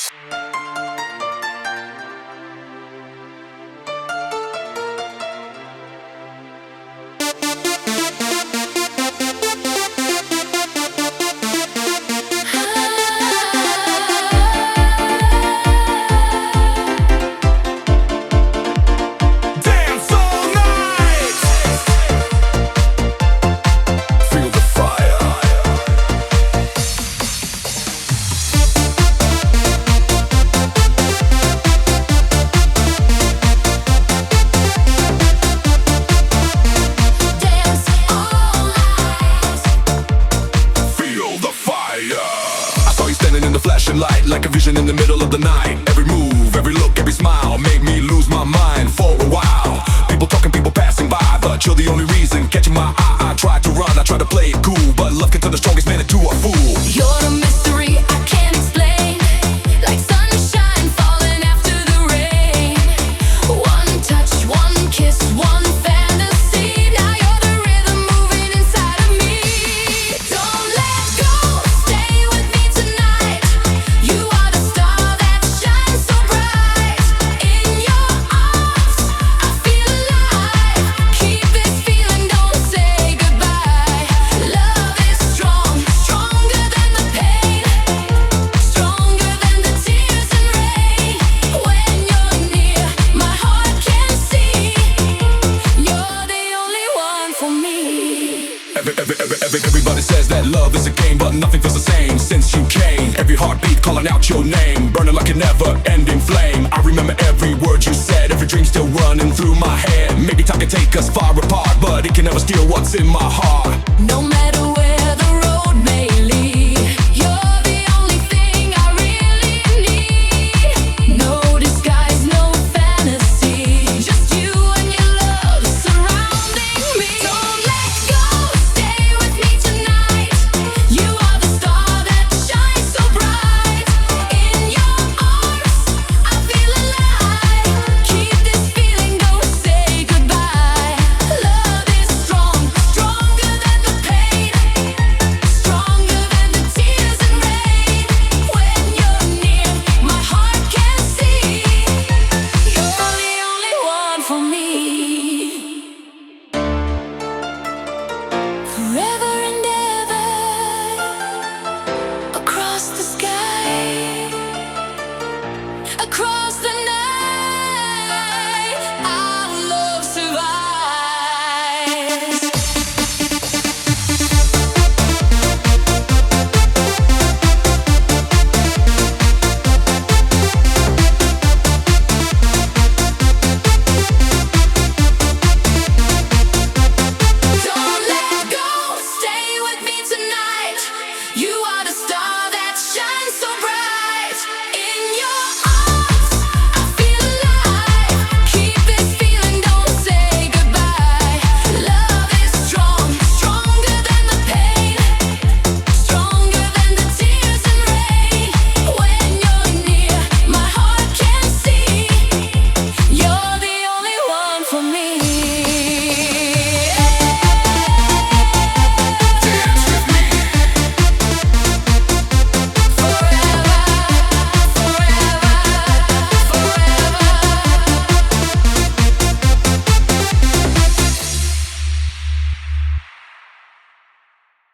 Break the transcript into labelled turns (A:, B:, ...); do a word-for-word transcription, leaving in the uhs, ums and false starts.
A: Light like a vision in the middle of the night. Every move, every look, every smile make me lose my mind for a while. People talking, people passing by, but you're the only reason catching my eye. I tried to run, I tried to play it cool, but love can turn the strongest man into a fool.
B: You're a mystery I can't explain, like sunshine falling after the rain. One touch, one kiss, one fantasy. Now you're the rhythm moving inside of me. Don't let go, stay with me tonight. You are the star that shines so bright. In your arms, I feel alive. Keep this feeling, don't say goodbye. Love is strong, stronger than the pain, stronger than the tears and rain. When you're near, my heart can see. You're the only one for me.
A: Every, every, every, every, everybody says that love is a game, but nothing feels the same since you came. Every heartbeat calling out your name, burning like a never-ending flame. I remember every word you said, every dream still running through my head. Maybe time can take us far apart, but it can never steal what's in my heart.
B: No matter